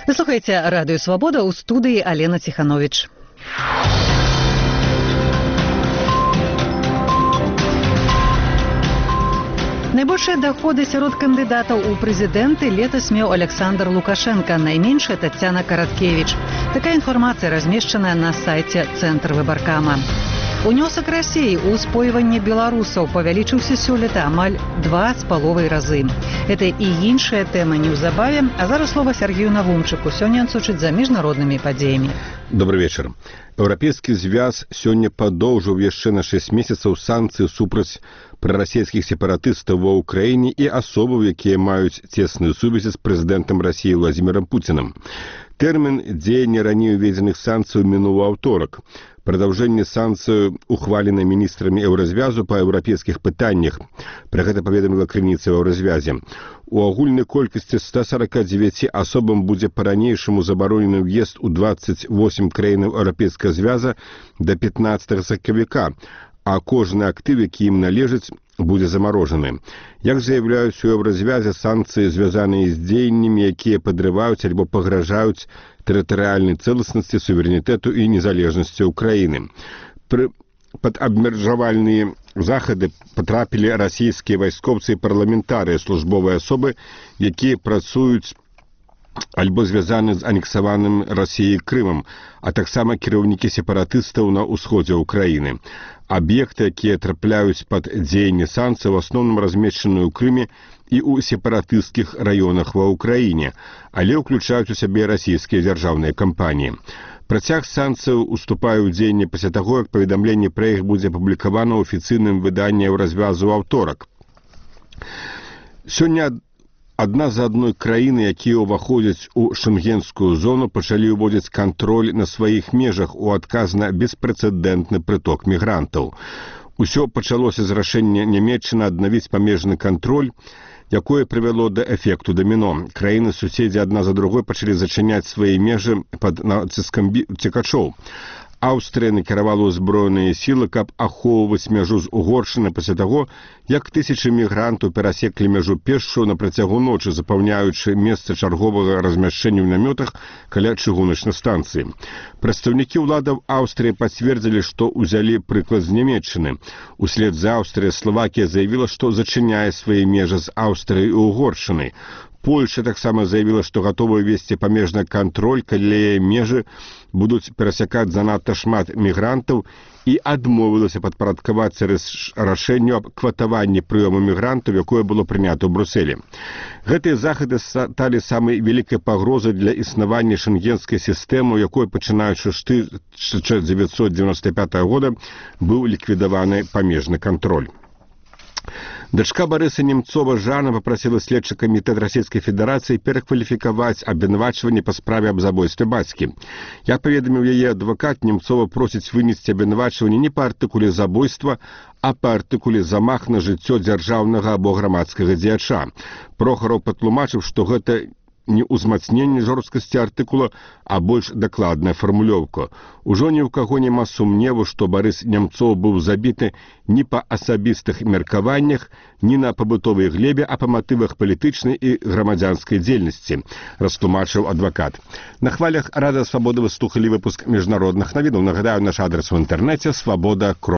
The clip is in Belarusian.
Вы слухаеце радыё «Свабода», у студыі Алена Ціхановіч. Найбольшыя даходы сярод кандыдатаў у прэзідэнты летась меў Александр Лукашенко, найменшая Таццяна Караткевіч. Такая інфармацыя размешчаная на сайце Цэнтр выбаркама. Унёсак Расіі ў спойванне беларусаў павялічыўся сёлета амаль 2,5 разы. Гэта і іншая тэма неўзабаве, а зараз слова Сергею Навумчыку. Сёння ён сочыць за міжнароднымі падзеямі. Добрый вечер. Еўрапейскі звяз сёння падоўжыў яшчэ на 6 месяцаў санкцыі супраць прарасійскіх сепаратыстаў ва ўкраіне і асобаў, якія маюць цесную сувязі з прэзідэнтам Расіі Владзімірам Пуцінам. Тэрмін дзеяння раней уведзеных санкцый мінуў аўторак. Прадаўжэнне санкцыяў ухвалена міністрамі еўразвязу па еўрапейскіх пытаннях. Пра гэта паведаміла крыніца ў еўразвязе. У агульнай колькасці 149 асобам будзе па-ранейшаму забаронены ўезд у 28 краінаў еўрапейскага звяза да 15 сакавіка, а кожны актыв, які ім належыць, будзе замарожаны. Як заяўляюць у еўразвязе, санкцыі звязаныя з дзеяннямі, якія падрываюць альбо пагражаюць тэрытарыяльнай цэласнасці, суверэнітэту і незалежнасці ўкраіны. Пад абмежавальныя захады патрапілі расійскія вайскоўцы і парламентарыя, службовыя асобы, якія працуюць альбо звязаны з анексаваным Расіяй Крымам, а таксама кіраўнікі сепаратыстаў на ўсходзе ўкраіны. Аб'екты, якія трапляюць пад дзеянне санкцый, в асноўным размешчаны ў Крыме і ў сепаратысцкіх раёнах ва ўкраіне, але ўключаюць у сябе расійскія дзяржаўныя кампаніі. Працяг санкцыяў уступае ў дзеянне пасля таго, як паведамленне пра іх будзе апублікавана ў афіцыйным выданні еўразвязу ў аўторак. Сёння адна за адной краіны, якія ўваходзяць у шэнгенскую зону, пачалі ўводзіць кантроль на сваіх межах у адказ на беспрэцэдэнтны прыток мігрантаў. Усё пачалося з рашэння Нямецчыны аднавіць памежны кантроль, якое прывяло да эфекту даміно. Краіны-суседзі адна за другой пачалі зачыняць свае межы пад націскам цікачоў. Аўстрыя накіравала ўзброеныя сілы, каб ахоўваць мяжу з Угоршчынай пасля таго, як тысячы мігрантаў перасеклі мяжу пешшу на працягу ночы, запаўняючы месца чарговага размяшчэння ў намётах каля чыгуначнай станцыі. Прадстаўнікі ўладаў Аўстрыі пацвердзілі, што ўзялі прыклад з Нямецчыны. Услед за Аўстрыяй Славакія заявіла, што зачыняе свае межы з Аўстрыяй і Угоршчынай. Польша таксама заявіла, што гатова весці памежны кантроль, калі яе межы будуць перасякаць занадта шмат мігрантаў, і адмовілася падпарадкавацца рашэнню аб кватаванні прыёму мігрантаў, якое было прынята ў Брусэлі. Гэтыя захады сталі самай вялікай пагрозай для існавання шэнгенскай сістэмы, у якой, пачынаючы з 1995 года, быў ліквідаваны памежны кантроль. Дачка Барыса Немцова Жанна папрасіла следчы камітэт Расійскай Федэрацыі перакваліфікаваць абвінавачванне па справе аб забойстве бацькі. Як паведаміў яе адвакат, Немцова просіць вынесці абвінавачванне не па артыкуле забойства, а па артыкуле замах на жыццё дзяржаўнага або грамадскага дзеяча. Прохараў патлумачыў, што гэта не ўзмацненне жорсткасці артыкула, а больш дакладная фармулёўка. Ужо ні ў каго няма сумневу, што Барыс Немцоў быў забіты не па асабістых меркаваннях, не на пабытовай глебе, а па матывах палітычнай і грамадзянскай дзейнасці, растлумачыў адвакат. На хвалях Радыё Свабода вы слухалі выпуск міжнародных навінаў. Нагадаю, наш адрас у інтэрнэце свабода.ру.